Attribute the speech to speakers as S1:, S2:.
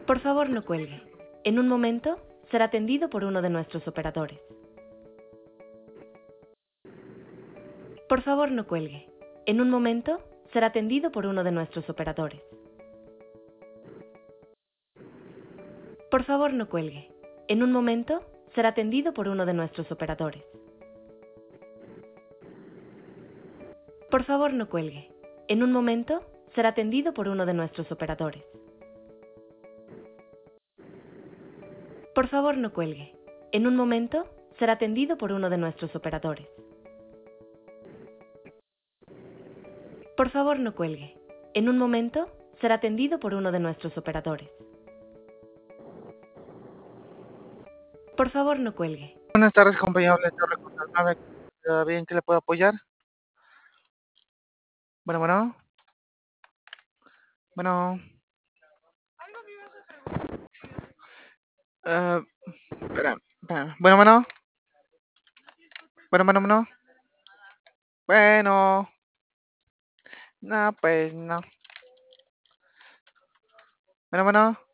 S1: Por favor, no cuelgue. En un momento será atendido por uno de nuestros operadores. Por favor, no cuelgue. En un momento será atendido por uno de nuestros operadores. Por favor, no cuelgue. En un momento será atendido por uno de nuestros operadores. Por favor, no cuelgue. En un momento será atendido por uno de nuestros operadores. Por favor, no cuelgue. En un momento será atendido por uno de nuestros operadores. Por favor, no cuelgue. En un momento será atendido por uno de nuestros operadores. Por favor, no cuelgue.
S2: Buenas tardes, compañero. Le Torre Contra 9. ¿Bien que le puedo apoyar? Bueno, bueno. Bueno. Espera. Bueno, bueno. Bueno. Bueno. No, pues no. Bueno.